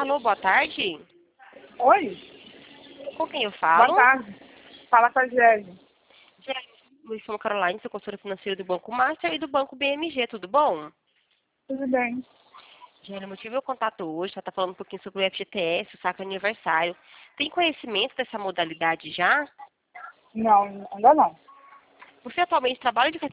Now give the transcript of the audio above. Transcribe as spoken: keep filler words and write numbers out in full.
Alô, boa tarde. Oi? Com quem eu falo? Boa tarde. Fala com a Gésia. Me chamo Caroline, sou consultora financeira do Banco Master e do Banco B M G, tudo bom? Tudo bem? Gênero, motivo meu contato hoje, ela está falando um pouquinho sobre o F G T S, o saque aniversário. Tem conhecimento dessa modalidade já? Não, ainda não. Você atualmente trabalha de